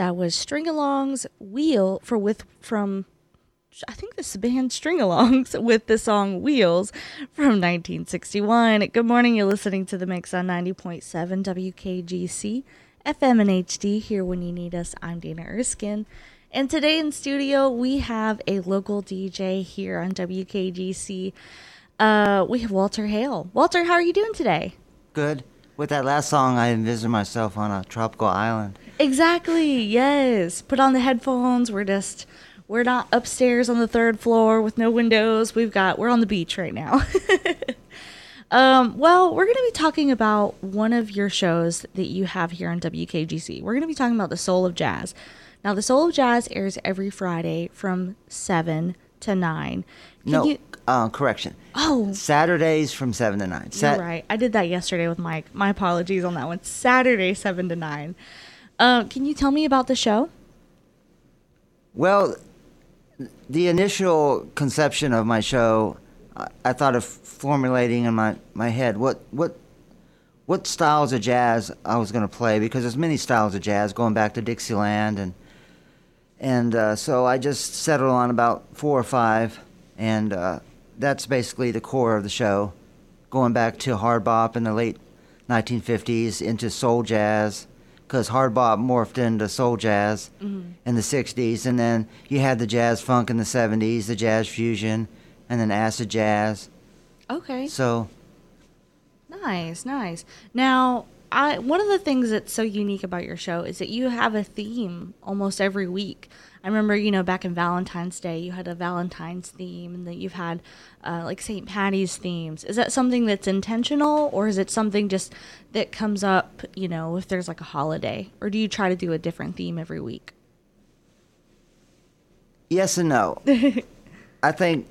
That was String-Alongs Wheel from I think this band String-Alongs with the song Wheels from 1961. Good morning, you're listening to The Mix on 90.7 WKGC, FM and HD, here when you need us. I'm Dana Erskine. And today in studio, we have a local DJ here on WKGC. We have Walter Hale. Walter, how are you doing today? Good. With that last song, I envisioned myself on a tropical island. Exactly, yes. Put on the headphones. We're not upstairs on the third floor with no windows. We're on the beach right now. Well, we're going to be talking about one of your shows that you have here on WKGC. We're going to be talking about The Soul of Jazz. Now, The Soul of Jazz airs every Friday from 7 to 9. Correction. Oh. Saturdays from 7 to 9. You're right. I did that yesterday with Mike. My apologies on that one. Saturday, 7 to 9. Can you tell me about the show? Well, the initial conception of my show, I thought of formulating in my head what styles of jazz I was going to play, because there's many styles of jazz going back to Dixieland, and so I just settled on about 4 or 5, and that's basically the core of the show, going back to hard bop in the late 1950s into soul jazz, because hard bop morphed into soul jazz in the 60s, and then you had the jazz funk in the 70s, the jazz fusion, and then acid jazz. Okay. So nice. Now, one of the things that's so unique about your show is that you have a theme almost every week. I remember, back in Valentine's Day, you had a Valentine's theme, and that you've had like St. Patty's themes. Is that something that's intentional, or is it something just that comes up, if there's like a holiday? Or do you try to do a different theme every week? Yes and no. I think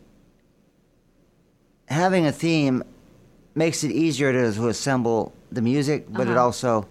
having a theme makes it easier to assemble the music, but it also,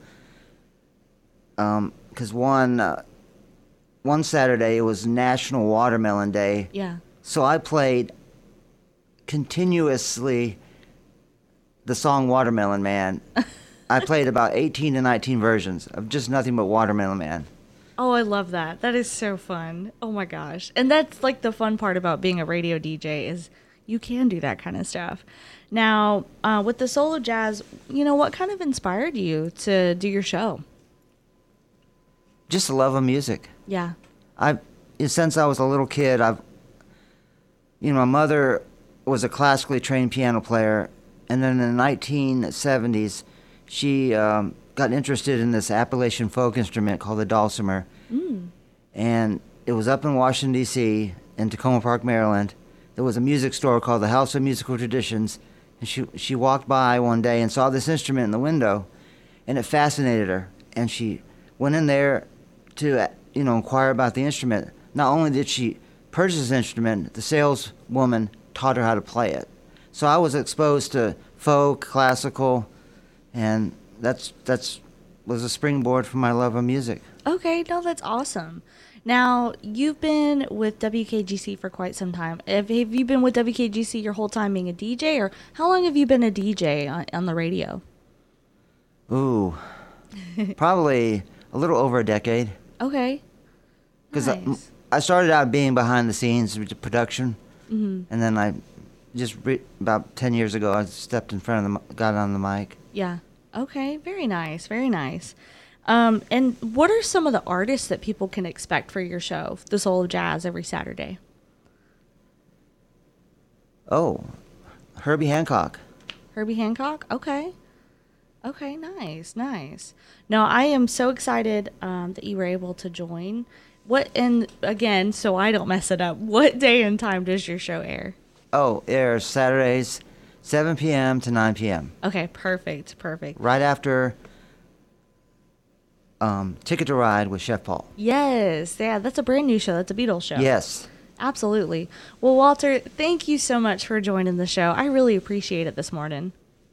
because one Saturday it was National Watermelon Day. Yeah. So I played continuously the song Watermelon Man. I played about 18 to 19 versions of just nothing but Watermelon Man. Oh, I love that. That is so fun. Oh my gosh. And that's like the fun part about being a radio DJ is you can do that kind of stuff. Now, with the Soul of Jazz, what kind of inspired you to do your show? Just a love of music. Yeah. Since I was a little kid, my mother was a classically trained piano player, and then in the 1970s, she got interested in this Appalachian folk instrument called the dulcimer. And it was up in Washington, D.C., in Tacoma Park, Maryland. There was a music store called the House of Musical Traditions, and she walked by one day and saw this instrument in the window, and it fascinated her, and she went in there to inquire about the instrument. Not only did she purchase this instrument, the saleswoman taught her how to play it. So I was exposed to folk, classical, and that's was a springboard for my love of music. Okay, no, that's awesome. Now, you've been with WKGC for quite some time. Have you been with WKGC your whole time being a DJ, or how long have you been a DJ on the radio? Ooh, probably a little over a decade. Okay. Because nice. I started out being behind the scenes with the production, and then I just about 10 years ago I stepped in front of got on the mic. Yeah. Okay. Very nice. Very nice. And what are some of the artists that people can expect for your show, The Soul of Jazz, every Saturday? Oh, Herbie Hancock. Herbie Hancock? Okay. Okay, nice. No, I am so excited that you were able to join. And again, so I don't mess it up, what day and time does your show air? Oh, it airs Saturdays, 7 p.m. to 9 p.m. Okay, perfect. Right after Ticket to Ride with Chef Paul. Yes, yeah, that's a brand new show. That's a Beatles show. Yes. Absolutely. Well, Walter, thank you so much for joining the show. I really appreciate it this morning.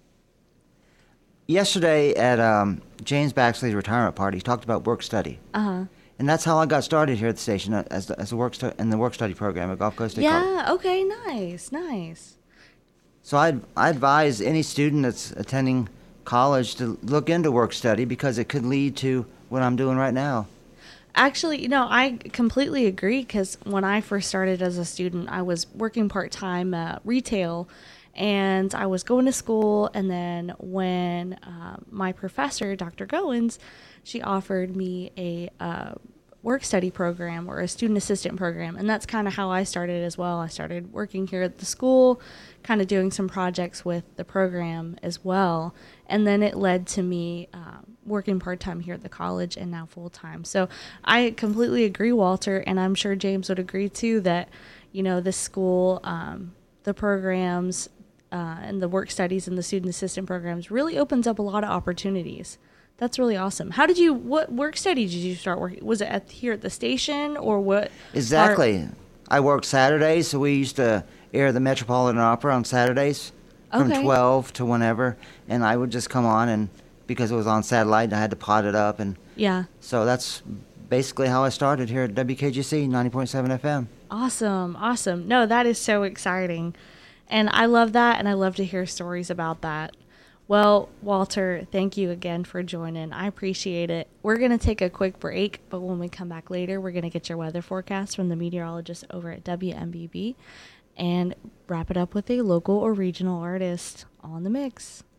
Yesterday at James Baxley's retirement party, he talked about work-study. Uh-huh. And that's how I got started here at the station as a in the work-study program at Gulf Coast State College. Yeah, okay, nice. So I advise any student that's attending college to look into work-study because it could lead to what I'm doing right now. Actually, no, I completely agree because when I first started as a student, I was working part time retail and I was going to school. And then when my professor, Dr. Goins, she offered me a work study program or a student assistant program. And that's kind of how I started as well. I started working here at the school, kind of doing some projects with the program as well. And then it led to me working part-time here at the college and now full-time. So I completely agree, Walter, and I'm sure James would agree too that, you know, this school, the programs and the work studies and the student assistant programs really opens up a lot of opportunities. That's really awesome. What work study did you start working? Was it here at the station or what? Exactly. I worked Saturdays, so we used to air the Metropolitan Opera on Saturdays from 12 to whenever, and I would just come on, and because it was on satellite, I had to pot it up, and yeah. So that's basically how I started here at WKGC 90.7 FM. Awesome, awesome. No, that is so exciting, and I love that, and I love to hear stories about that. Well, Walter, thank you again for joining. I appreciate it. We're going to take a quick break, but when we come back later, we're going to get your weather forecast from the meteorologist over at WMBB and wrap it up with a local or regional artist on the mix.